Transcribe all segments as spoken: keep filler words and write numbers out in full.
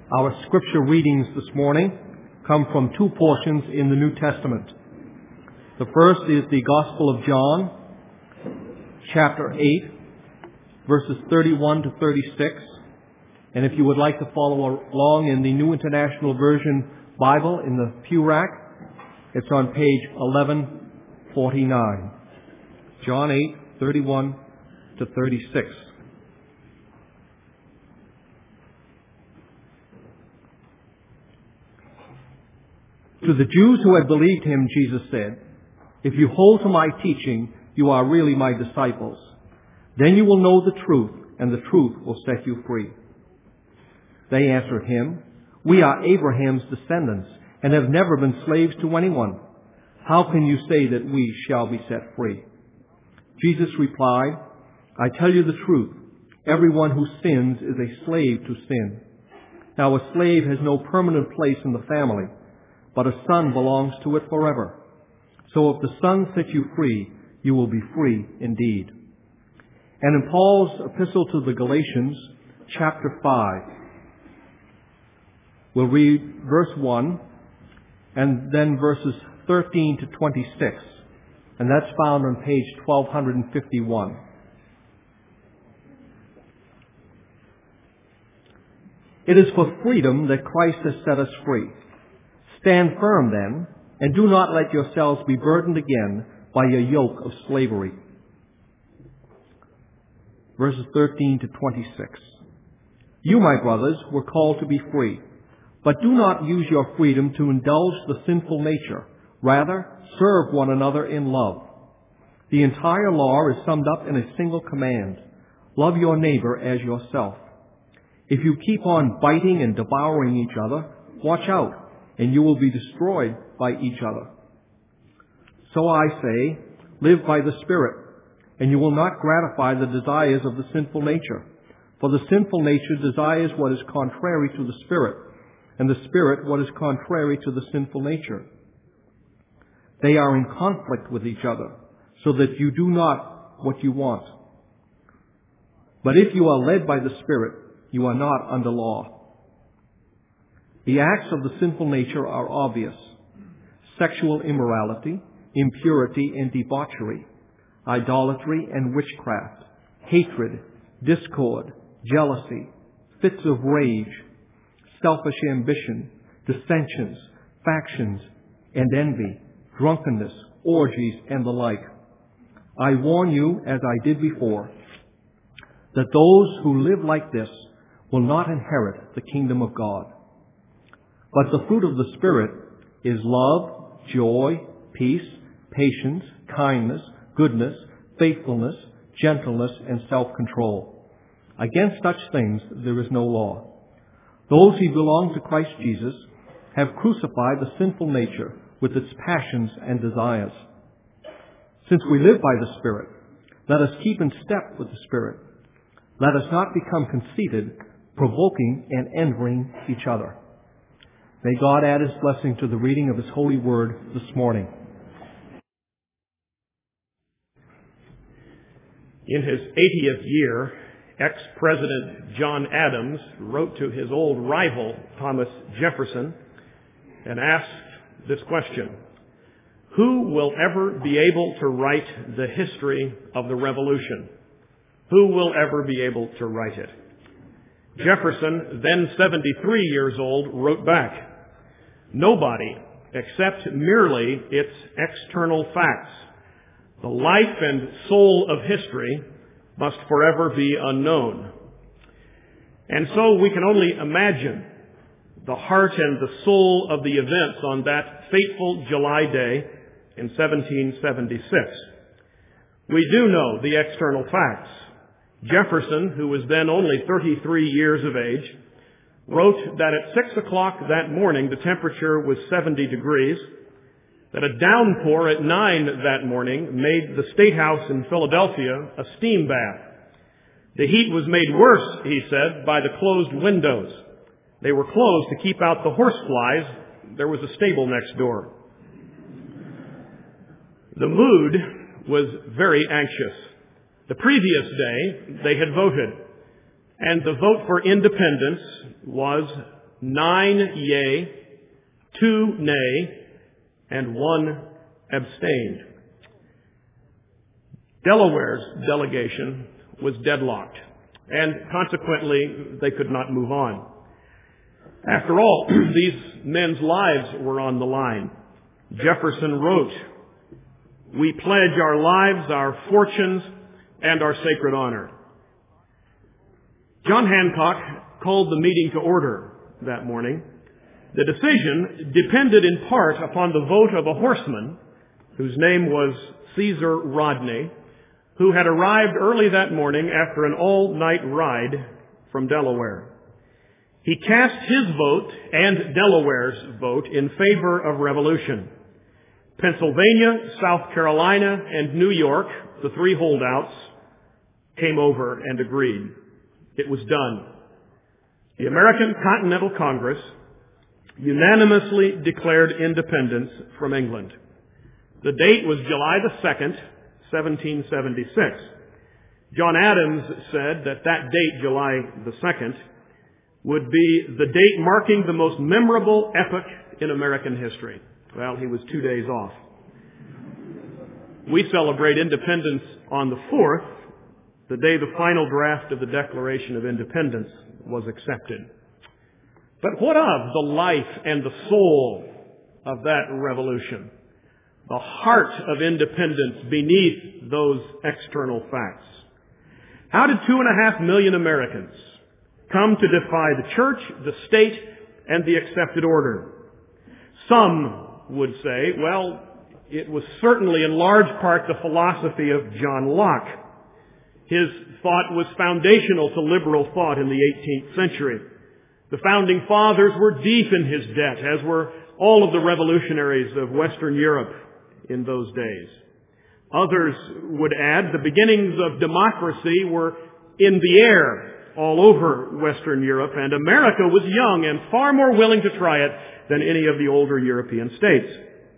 Our scripture readings this morning come from two portions in the New Testament. The first is the Gospel of John, chapter eight, verses thirty-one to thirty-six. And if you would like to follow along in the New International Version Bible in the pew rack, it's on page eleven forty-nine. John eight, thirty-one to thirty-six. To the Jews who had believed him, Jesus said, "If you hold to my teaching, you are really my disciples. Then you will know the truth, and the truth will set you free." They answered him, "We are Abraham's descendants, and have never been slaves to anyone. How can you say that we shall be set free?" Jesus replied, "I tell you the truth. Everyone who sins is a slave to sin. Now a slave has no permanent place in the family, but a son belongs to it forever. So if the Son sets you free, you will be free indeed." And in Paul's epistle to the Galatians, chapter five, we'll read verse one and then verses thirteen to twenty-six. And that's found on page twelve fifty-one. "It is for freedom that Christ has set us free. Stand firm then, and do not let yourselves be burdened again by a yoke of slavery." Verses thirteen to twenty-six. "You, my brothers, were called to be free, but do not use your freedom to indulge the sinful nature. Rather, serve one another in love. The entire law is summed up in a single command: love your neighbor as yourself. If you keep on biting and devouring each other, watch out, and you will be destroyed by each other. So I say, live by the Spirit, and you will not gratify the desires of the sinful nature. For the sinful nature desires what is contrary to the Spirit, and the Spirit what is contrary to the sinful nature. They are in conflict with each other, so that you do not what you want. But if you are led by the Spirit, you are not under law. The acts of the sinful nature are obvious: sexual immorality, impurity and debauchery, idolatry and witchcraft, hatred, discord, jealousy, fits of rage, selfish ambition, dissensions, factions, and envy, drunkenness, orgies, and the like. I warn you, as I did before, that those who live like this will not inherit the kingdom of God. But the fruit of the Spirit is love, joy, peace, patience, kindness, goodness, faithfulness, gentleness, and self-control. Against such things there is no law. Those who belong to Christ Jesus have crucified the sinful nature with its passions and desires. Since we live by the Spirit, let us keep in step with the Spirit. Let us not become conceited, provoking and envying each other. May God add His blessing to the reading of His holy word this morning. In his eightieth year, ex-President John Adams wrote to his old rival, Thomas Jefferson, and asked this question: who will ever be able to write the history of the Revolution? Who will ever be able to write it? Jefferson, then seventy-three years old, wrote back, "Nobody, except merely its external facts. The life and soul of history must forever be unknown." And so we can only imagine the heart and the soul of the events on that fateful July day in seventeen seventy-six. We do know the external facts. Jefferson, who was then only thirty-three years of age, wrote that at six o'clock that morning the temperature was seventy degrees, that a downpour at nine that morning made the State House in Philadelphia a steam bath. The heat was made worse, he said, by the closed windows. They were closed to keep out the horseflies. There was a stable next door. The mood was very anxious. The previous day, they had voted, and the vote for independence was nine yea, two nay, and one abstained. Delaware's delegation was deadlocked, and consequently they could not move on. After all, these men's lives were on the line. Jefferson wrote, "We pledge our lives, our fortunes, and our sacred honor." John Hancock called the meeting to order that morning. The decision depended in part upon the vote of a horseman whose name was Caesar Rodney, who had arrived early that morning after an all-night ride from Delaware. He cast his vote and Delaware's vote in favor of revolution. Pennsylvania, South Carolina, and New York, the three holdouts, came over and agreed. It was done. The American Continental Congress unanimously declared independence from England. The date was July the second, seventeen seventy-six. John Adams said that that date, July the second, would be the date marking the most memorable epoch in American history. Well, he was two days off. We celebrate independence on the fourth, the day the final draft of the Declaration of Independence was accepted. But what of the life and the soul of that revolution? The heart of independence beneath those external facts. How did two and a half million Americans come to defy the church, the state, and the accepted order? Some would say, well, it was certainly in large part the philosophy of John Locke. His thought was foundational to liberal thought in the eighteenth century. The founding fathers were deep in his debt, as were all of the revolutionaries of Western Europe in those days. Others would add the beginnings of democracy were in the air all over Western Europe, and America was young and far more willing to try it than any of the older European states.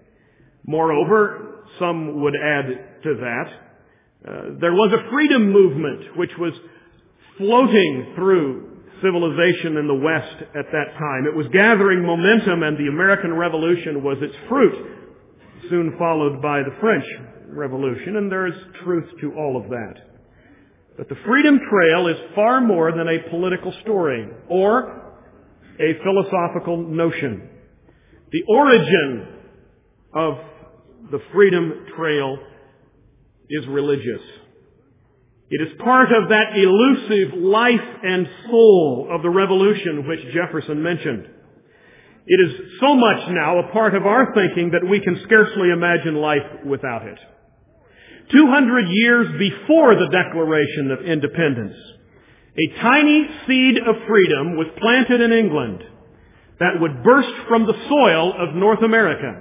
Moreover, some would add to that, uh, there was a freedom movement which was floating through civilization in the West at that time. It was gathering momentum, and the American Revolution was its fruit, soon followed by the French Revolution, and there is truth to all of that. But the Freedom Trail is far more than a political story or a philosophical notion. The origin of the Freedom Trail is religious. It is part of that elusive life and soul of the revolution which Jefferson mentioned. It is so much now a part of our thinking that we can scarcely imagine life without it. Two hundred years before the Declaration of Independence, a tiny seed of freedom was planted in England that would burst from the soil of North America.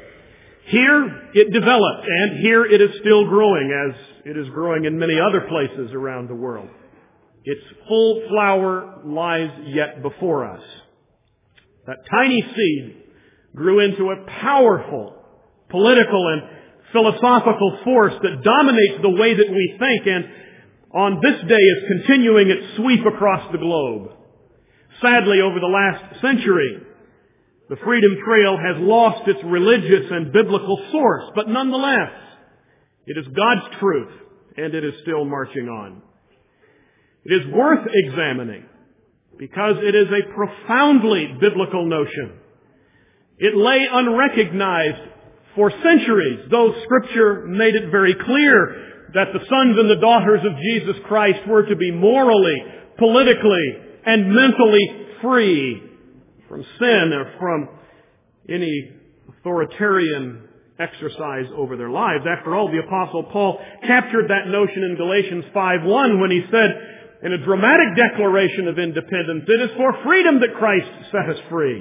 Here it developed, and here it is still growing, as it is growing in many other places around the world. Its full flower lies yet before us. That tiny seed grew into a powerful political and philosophical force that dominates the way that we think, and on this day is continuing its sweep across the globe. Sadly, over the last century, the Freedom Trail has lost its religious and biblical source, but nonetheless, it is God's truth, and it is still marching on. It is worth examining because it is a profoundly biblical notion. It lay unrecognized for centuries, though Scripture made it very clear that the sons and the daughters of Jesus Christ were to be morally, politically, and mentally free from sin or from any authoritarian exercise over their lives. After all, the Apostle Paul captured that notion in Galatians five one when he said, in a dramatic declaration of independence, it is for freedom that Christ set us free.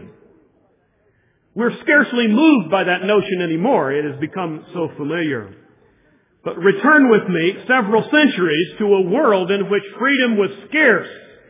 We're scarcely moved by that notion anymore. It has become so familiar. But return with me several centuries to a world in which freedom was scarce,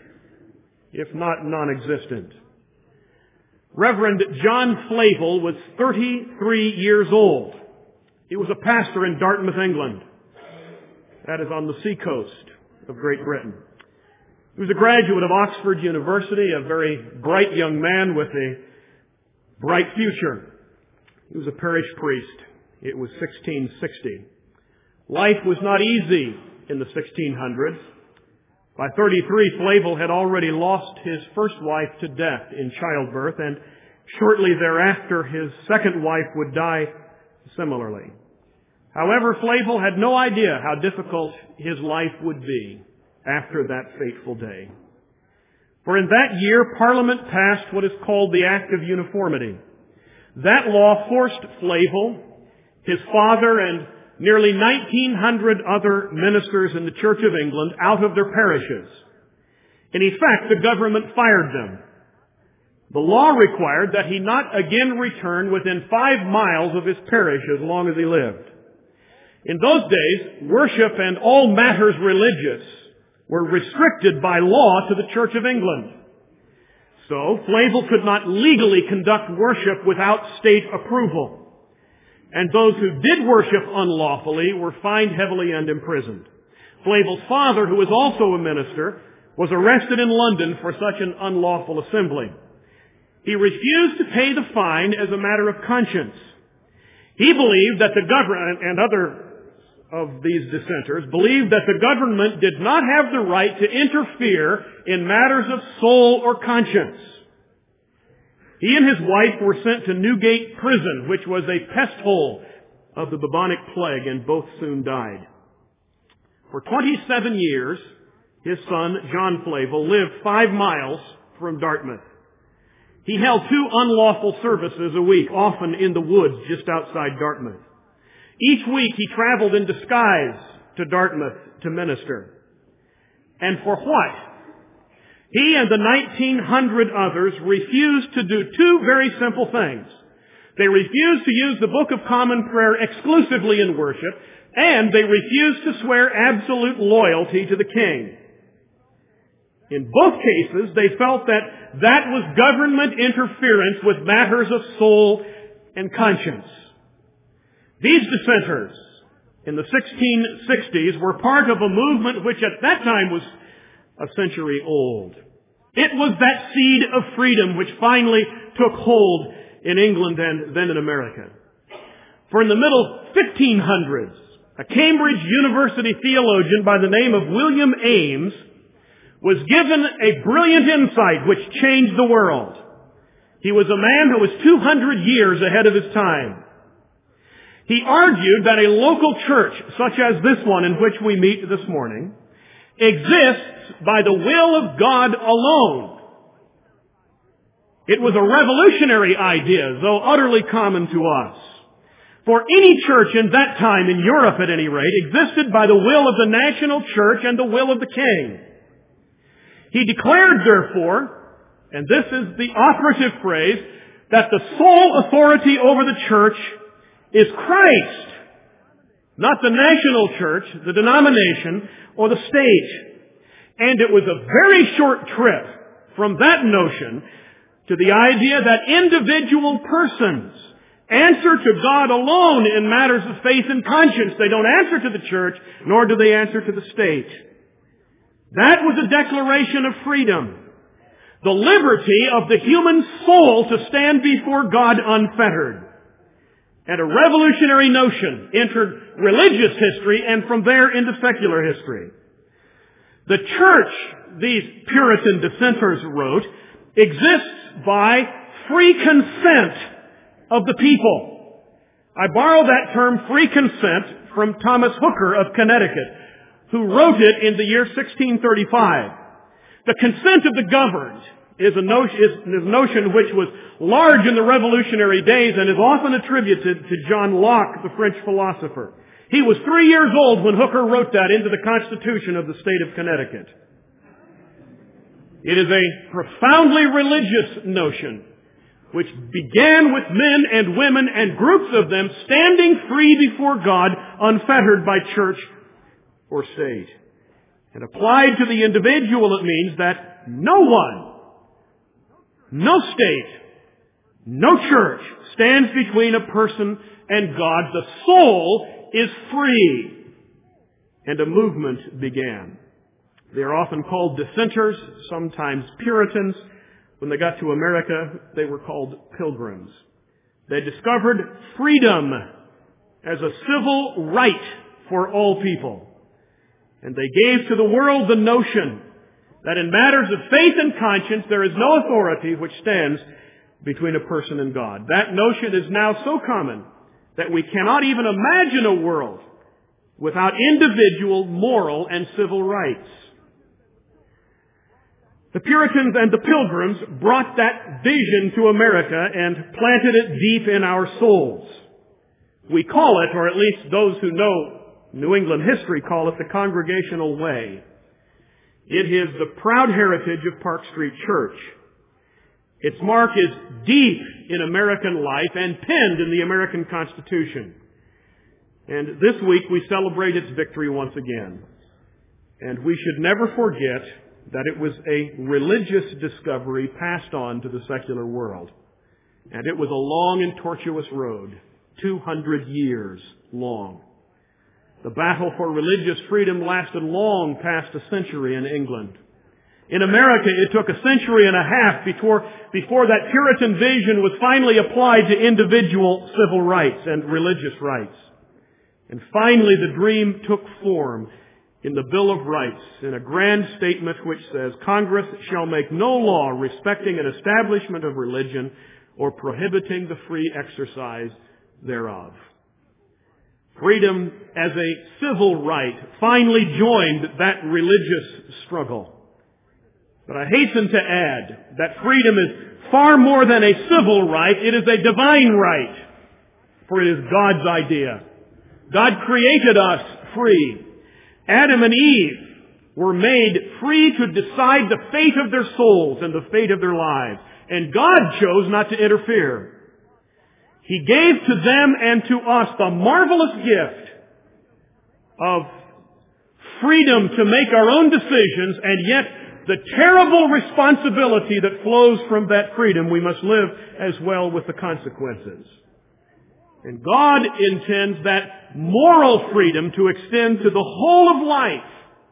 if not non-existent. Reverend John Flavel was thirty-three years old. He was a pastor in Dartmouth, England. That is on the seacoast of Great Britain. He was a graduate of Oxford University, a very bright young man with a bright future. He was a parish priest. It was sixteen sixty. Life was not easy in the sixteen hundreds. By thirty-three, Flavel had already lost his first wife to death in childbirth, and shortly thereafter his second wife would die similarly. However, Flavel had no idea how difficult his life would be after that fateful day. For in that year, Parliament passed what is called the Act of Uniformity. That law forced Flavel, his father, and nearly nineteen hundred other ministers in the Church of England out of their parishes. In effect, the government fired them. The law required that he not again return within five miles of his parish as long as he lived. In those days, worship and all matters religious were restricted by law to the Church of England. So, Flavel could not legally conduct worship without state approval. And those who did worship unlawfully were fined heavily and imprisoned. Flavel's father, who was also a minister, was arrested in London for such an unlawful assembly. He refused to pay the fine as a matter of conscience. He believed that the government, and other of these dissenters, believed that the government did not have the right to interfere in matters of soul or conscience. He and his wife were sent to Newgate Prison, which was a pest hole of the bubonic plague, and both soon died. For twenty-seven years, his son, John Flavel, lived five miles from Dartmouth. He held two unlawful services a week, often in the woods just outside Dartmouth. Each week he traveled in disguise to Dartmouth to minister. And for what? He and the nineteen hundred others refused to do two very simple things. They refused to use the Book of Common Prayer exclusively in worship, and they refused to swear absolute loyalty to the king. In both cases, they felt that that was government interference with matters of soul and conscience. These dissenters in the sixteen sixties were part of a movement which at that time was a century old. It was that seed of freedom which finally took hold in England and then in America. For in the middle fifteen hundreds, a Cambridge University theologian by the name of William Ames was given a brilliant insight which changed the world. He was a man who was two hundred years ahead of his time. He argued that a local church, such as this one in which we meet this morning, exists by the will of God alone. It was a revolutionary idea, though utterly common to us. For any church in that time, in Europe at any rate, existed by the will of the national church and the will of the king. He declared, therefore, and this is the operative phrase, that the sole authority over the church is Christ, not the national church, the denomination, or the state. And it was a very short trip from that notion to the idea that individual persons answer to God alone in matters of faith and conscience. They don't answer to the church, nor do they answer to the state. That was a declaration of freedom. The liberty of the human soul to stand before God unfettered. And a revolutionary notion entered religious history and from there into secular history. The church, these Puritan dissenters wrote, exists by free consent of the people. I borrow that term free consent from Thomas Hooker of Connecticut, who wrote it in the year sixteen thirty-five. The consent of the governed is a notion, is a notion which was large in the revolutionary days and is often attributed to John Locke, the French philosopher. He was three years old when Hooker wrote that into the Constitution of the state of Connecticut. It is a profoundly religious notion which began with men and women and groups of them standing free before God, unfettered by church or state. And applied to the individual, it means that no one, no state, no church stands between a person and God. The soul is free. And a movement began. They are often called dissenters, sometimes Puritans. When they got to America, they were called pilgrims. They discovered freedom as a civil right for all people. And they gave to the world the notion that in matters of faith and conscience, there is no authority which stands between a person and God. That notion is now so common that we cannot even imagine a world without individual moral and civil rights. The Puritans and the Pilgrims brought that vision to America and planted it deep in our souls. We call it, or at least those who know New England history call it, the Congregational Way. It is the proud heritage of Park Street Church. Its mark is deep in American life and penned in the American Constitution. And this week we celebrate its victory once again. And we should never forget that it was a religious discovery passed on to the secular world. And it was a long and tortuous road, two hundred years long. The battle for religious freedom lasted long past a century in England. In America, it took a century and a half before, before that Puritan vision was finally applied to individual civil rights and religious rights. And finally, the dream took form in the Bill of Rights, in a grand statement which says, Congress shall make no law respecting an establishment of religion or prohibiting the free exercise thereof. Freedom as a civil right finally joined that religious struggle. But I hasten to add that freedom is far more than a civil right. It is a divine right, for it is God's idea. God created us free. Adam and Eve were made free to decide the fate of their souls and the fate of their lives. And God chose not to interfere. He gave to them and to us the marvelous gift of freedom to make our own decisions, and yet the terrible responsibility that flows from that freedom. We must live as well with the consequences. And God intends that moral freedom to extend to the whole of life.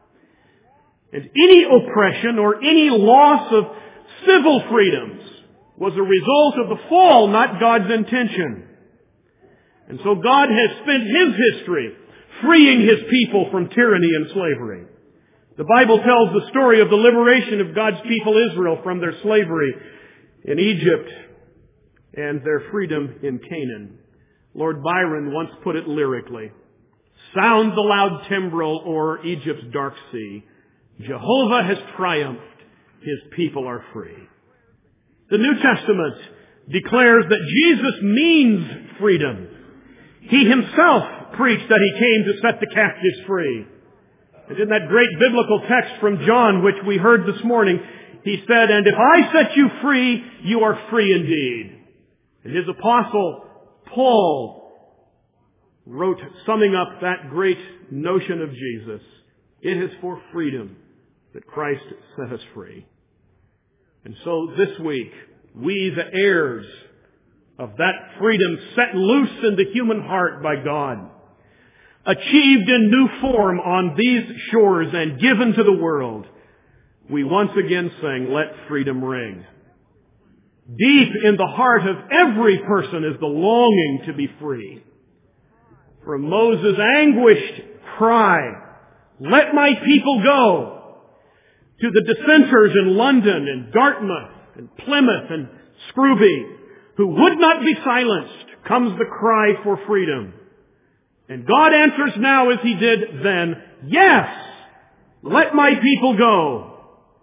And any oppression or any loss of civil freedoms was a result of the fall, not God's intention. And so God has spent His history freeing His people from tyranny and slavery. The Bible tells the story of the liberation of God's people Israel from their slavery in Egypt and their freedom in Canaan. Lord Byron once put it lyrically, sound the loud timbrel o'er Egypt's dark sea. Jehovah has triumphed. His people are free. The New Testament declares that Jesus means freedom. He Himself preached that He came to set the captives free. And in that great biblical text from John, which we heard this morning, He said, and if I set you free, you are free indeed. And His apostle Paul wrote, summing up that great notion of Jesus, it is for freedom that Christ set us free. And so this week, we, the heirs of that freedom set loose in the human heart by God, achieved in new form on these shores and given to the world, we once again sing, let freedom ring. Deep in the heart of every person is the longing to be free. From Moses' anguished cry, let my people go, to the dissenters in London and Dartmouth and Plymouth and Scrooby, who would not be silenced, comes the cry for freedom. And God answers now as He did then, yes, let my people go.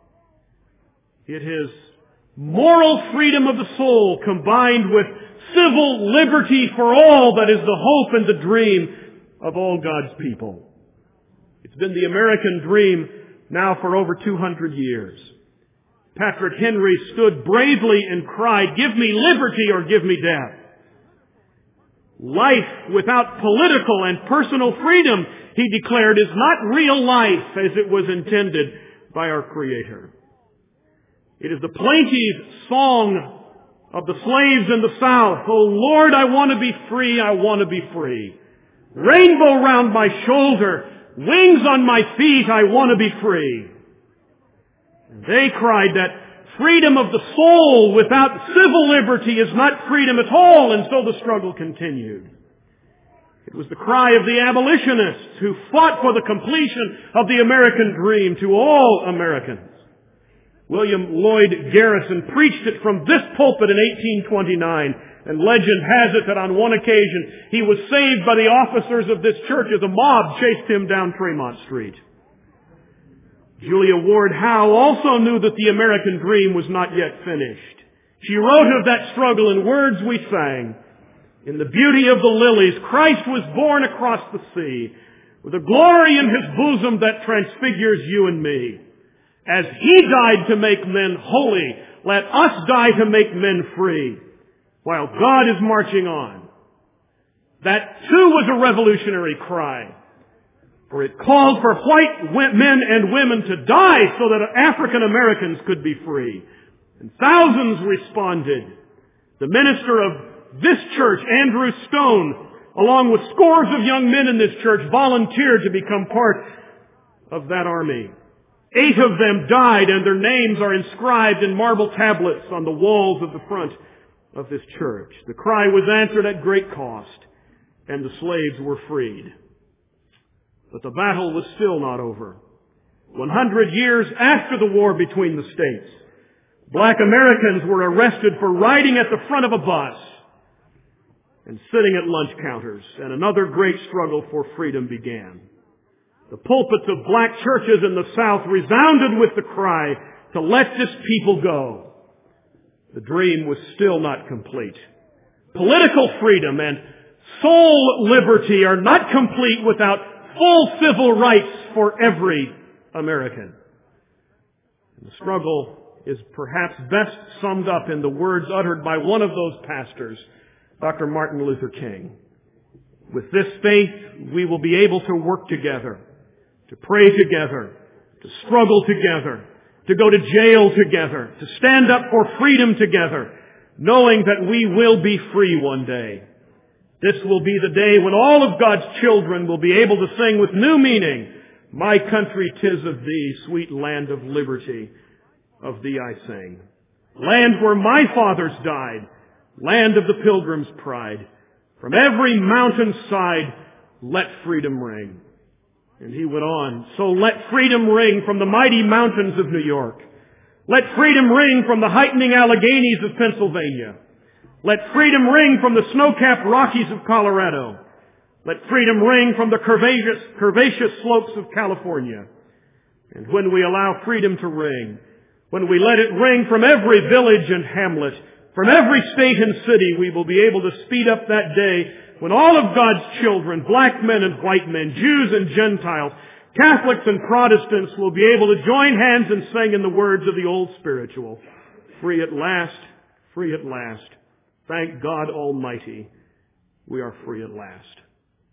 It is moral freedom of the soul combined with civil liberty for all that is the hope and the dream of all God's people. It's been the American dream now for over two hundred years. Patrick Henry stood bravely and cried, give me liberty or give me death. Life without political and personal freedom, he declared, is not real life as it was intended by our Creator. It is the plaintive song of the slaves in the South. Oh Lord, I want to be free, I want to be free. Rainbow round my shoulder, wings on my feet, I want to be free. They cried that freedom of the soul without civil liberty is not freedom at all, and so the struggle continued. It was the cry of the abolitionists who fought for the completion of the American dream to all Americans. William Lloyd Garrison preached it from this pulpit in eighteen twenty-nine, and legend has it that on one occasion he was saved by the officers of this church as a mob chased him down Tremont Street. Julia Ward Howe also knew that the American dream was not yet finished. She wrote of that struggle in words we sang. In the beauty of the lilies, Christ was born across the sea, with a glory in His bosom that transfigures you and me. As He died to make men holy, let us die to make men free, while God is marching on. That too was a revolutionary cry, for it called for white men and women to die so that African Americans could be free. And thousands responded. The minister of this church, Andrew Stone, along with scores of young men in this church, volunteered to become part of that army. Eight of them died, and their names are inscribed in marble tablets on the walls of the front of this church. The cry was answered at great cost, and the slaves were freed. But the battle was still not over. One hundred years after the war between the states, black Americans were arrested for riding at the front of a bus and sitting at lunch counters, and another great struggle for freedom began. The pulpits of black churches in the South resounded with the cry to let this people go. The dream was still not complete. Political freedom and soul liberty are not complete without full civil rights for every American. And the struggle is perhaps best summed up in the words uttered by one of those pastors, Doctor Martin Luther King. With this faith, we will be able to work together, to pray together, to struggle together, to go to jail together, to stand up for freedom together, knowing that we will be free one day. This will be the day when all of God's children will be able to sing with new meaning, "My country, 'tis of thee, sweet land of liberty, of thee I sing. Land where my fathers died, land of the pilgrim's pride. From every mountain side, let freedom ring." And he went on, "So let freedom ring from the mighty mountains of New York. Let freedom ring from the heightening Alleghenies of Pennsylvania. Let freedom ring from the snow-capped Rockies of Colorado. Let freedom ring from the curvaceous, curvaceous slopes of California. And when we allow freedom to ring, when we let it ring from every village and hamlet, from every state and city, we will be able to speed up that day when all of God's children, black men and white men, Jews and Gentiles, Catholics and Protestants, will be able to join hands and sing in the words of the old spiritual, "Free at last, free at last. Thank God Almighty, we are free at last."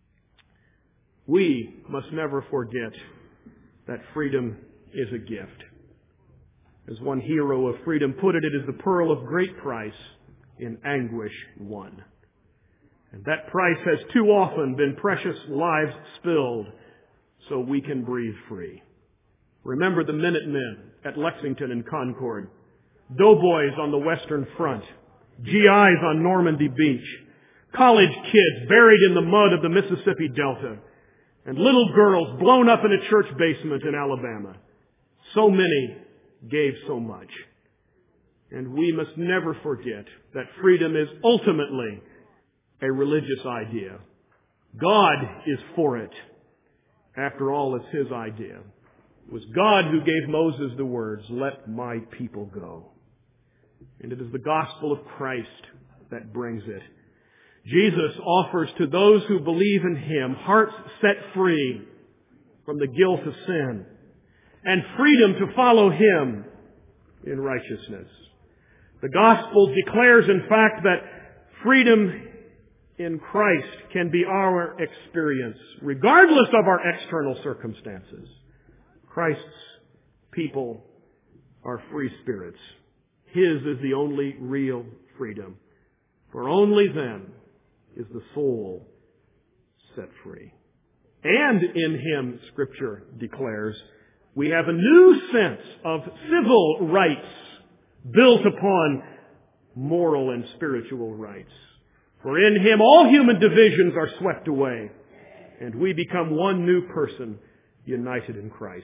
We must never forget that freedom is a gift. As one hero of freedom put it, it is the pearl of great price in anguish won. And that price has too often been precious lives spilled so we can breathe free. Remember the Minutemen at Lexington and Concord, doughboys on the Western Front, G Is on Normandy Beach, college kids buried in the mud of the Mississippi Delta, and little girls blown up in a church basement in Alabama. So many gave so much. And we must never forget that freedom is ultimately a religious idea. God is for it. After all, it's His idea. It was God who gave Moses the words, "Let my people go." And it is the gospel of Christ that brings it. Jesus offers to those who believe in Him hearts set free from the guilt of sin and freedom to follow Him in righteousness. The gospel declares, in fact, that freedom in Christ can be our experience, regardless of our external circumstances. Christ's people are free spirits. His is the only real freedom. For only then is the soul set free. And in Him, Scripture declares, We have a new sense of civil rights built upon moral and spiritual rights. For in Him all human divisions are swept away, and we become one new person united in Christ.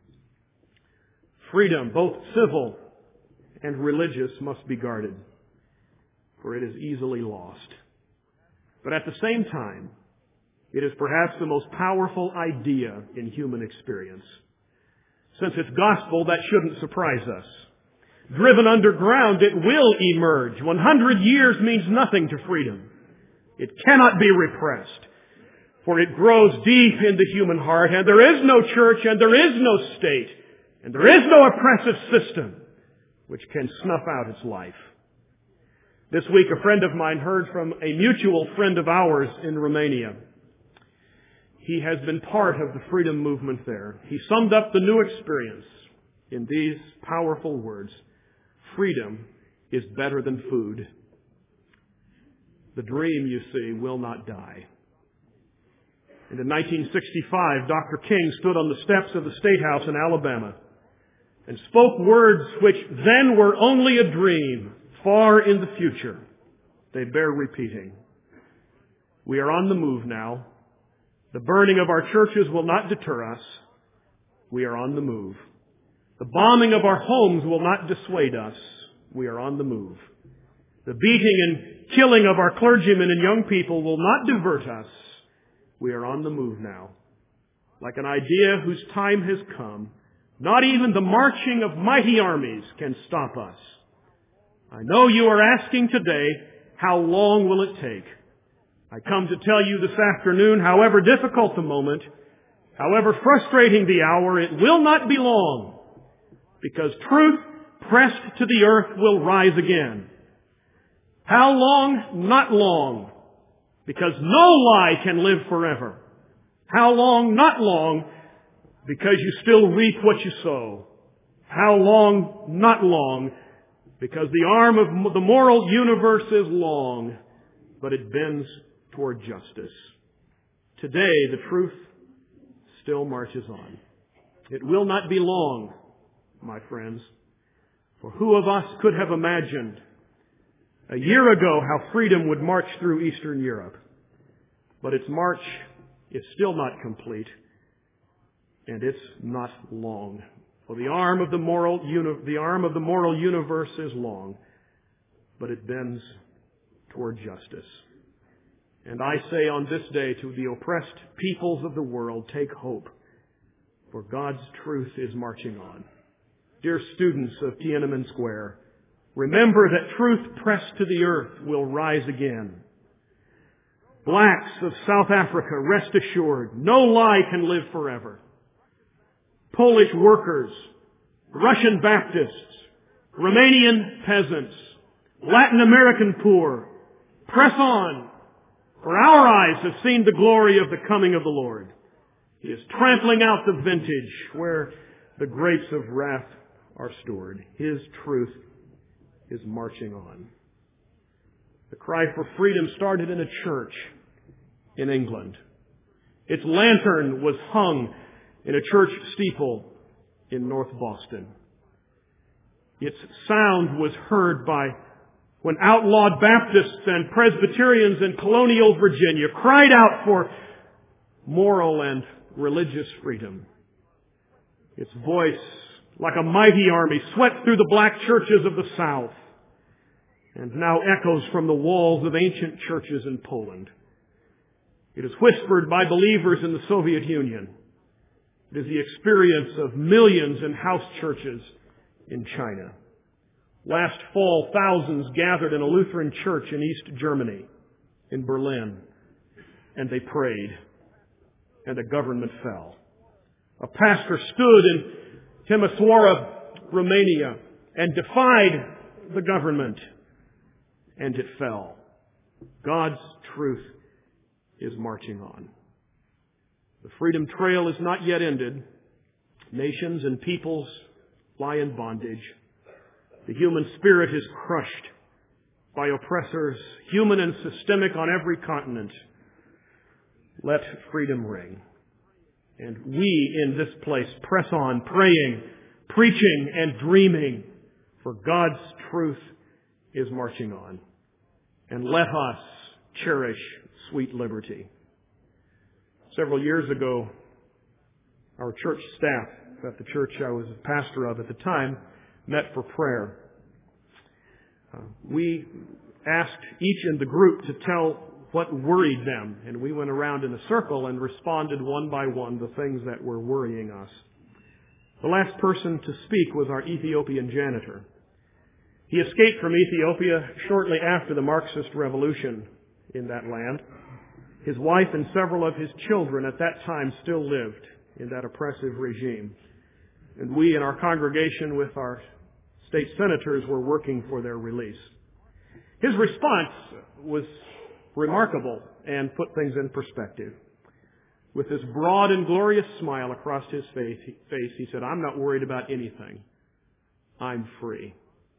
Freedom, both civil and religious, must be guarded, for it is easily lost. But at the same time, it is perhaps the most powerful idea in human experience. Since it's gospel, that shouldn't surprise us. Driven underground, it will emerge. one hundred years means nothing to freedom. It cannot be repressed, for it grows deep in the human heart, and there is no church, and there is no state, and there is no oppressive system which can snuff out its life. This week, a friend of mine heard from a mutual friend of ours in Romania. He has been part of the freedom movement there. He summed up the new experience in these powerful words: freedom is better than food. The dream, you see, will not die. And in nineteen sixty-five, Doctor King stood on the steps of the State House in Alabama and spoke words which then were only a dream, far in the future. They bear repeating. We are on the move now. The burning of our churches will not deter us. We are on the move. The bombing of our homes will not dissuade us. We are on the move. The beating and killing of our clergymen and young people will not divert us. We are on the move now. Like an idea whose time has come, not even the marching of mighty armies can stop us. I know you are asking today, how long will it take? I come to tell you this afternoon, however difficult the moment, however frustrating the hour, it will not be long, because truth pressed to the earth will rise again. How long? Not long, because no lie can live forever. How long? Not long, because you still reap what you sow. How long? Not long, because the arm of the moral universe is long, but it bends toward justice. Today, the truth still marches on. It will not be long, my friends, for who of us could have imagined a year ago how freedom would march through Eastern Europe? But its march is still not complete, and it's not long. For the arm of the moral uni- the arm of the moral universe is long, but it bends toward justice. And I say on this day to the oppressed peoples of the world, take hope, for God's truth is marching on. Dear students of Tiananmen Square, remember that truth pressed to the earth will rise again. Blacks of South Africa, rest assured, no lie can live forever. Polish workers, Russian Baptists, Romanian peasants, Latin American poor, press on, for our eyes have seen the glory of the coming of the Lord. He is trampling out the vintage where the grapes of wrath are stored. His truth is marching on. The cry for freedom started in a church in England. Its lantern was hung in a church steeple in North Boston. Its sound was heard by when outlawed Baptists and Presbyterians in colonial Virginia cried out for moral and religious freedom. Its voice, like a mighty army, swept through the black churches of the South and now echoes from the walls of ancient churches in Poland. It is whispered by believers in the Soviet Union. It is the experience of millions in house churches in China. Last fall, thousands gathered in a Lutheran church in East Germany, in Berlin, and they prayed, and a government fell. A pastor stood in Timisoara, Romania, and defied the government, and it fell. God's truth is marching on. The freedom trail is not yet ended. Nations and peoples lie in bondage. The human spirit is crushed by oppressors, human and systemic on every continent. Let freedom ring. And we in this place press on, praying, preaching, and dreaming, for God's truth is marching on. And let us cherish sweet liberty. Several years ago, our church staff at the church I was a pastor of at the time met for prayer. Uh, we asked each in the group to tell what worried them, and we went around in a circle and responded one by one the things that were worrying us. The last person to speak was our Ethiopian janitor. He escaped from Ethiopia shortly after the Marxist revolution in that land. His wife and several of his children at that time still lived in that oppressive regime. And we in our congregation with our state senators were working for their release. His response was remarkable and put things in perspective. With this broad and glorious smile across his face, he said, "I'm not worried about anything. I'm free."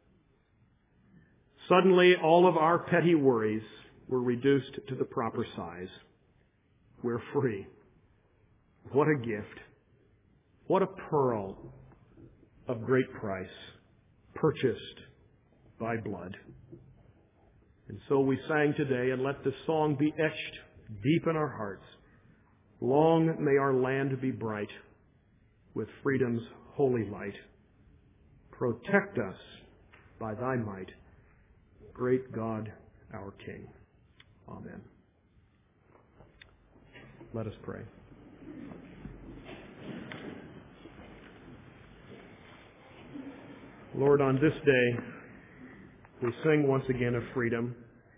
Suddenly, all of our petty worries were reduced to the proper size. We're free. What a gift. What a pearl of great price, purchased by blood. And so we sang today, and let this song be etched deep in our hearts. Long may our land be bright with freedom's holy light. Protect us by thy might, great God, our King. Amen. Let us pray. Lord, on this day, we sing once again of freedom.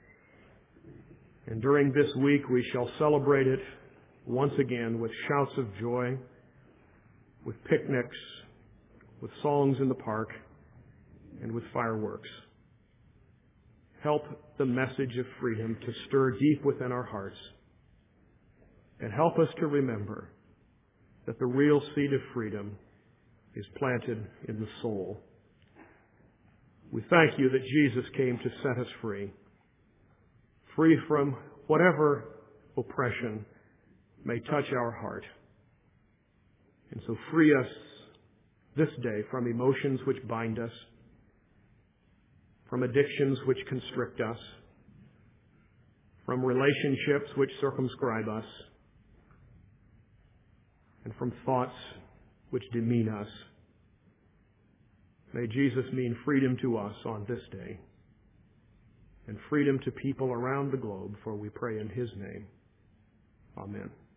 And during this week, we shall celebrate it once again with shouts of joy, with picnics, with songs in the park, and with fireworks. Help the message of freedom to stir deep within our hearts. And help us to remember that the real seed of freedom is planted in the soul. We thank you that Jesus came to set us free, free from whatever oppression may touch our heart. And so free us this day from emotions which bind us, from addictions which constrict us, from relationships which circumscribe us, and from thoughts which demean us. May Jesus mean freedom to us on this day, and freedom to people around the globe, for we pray in His name. Amen.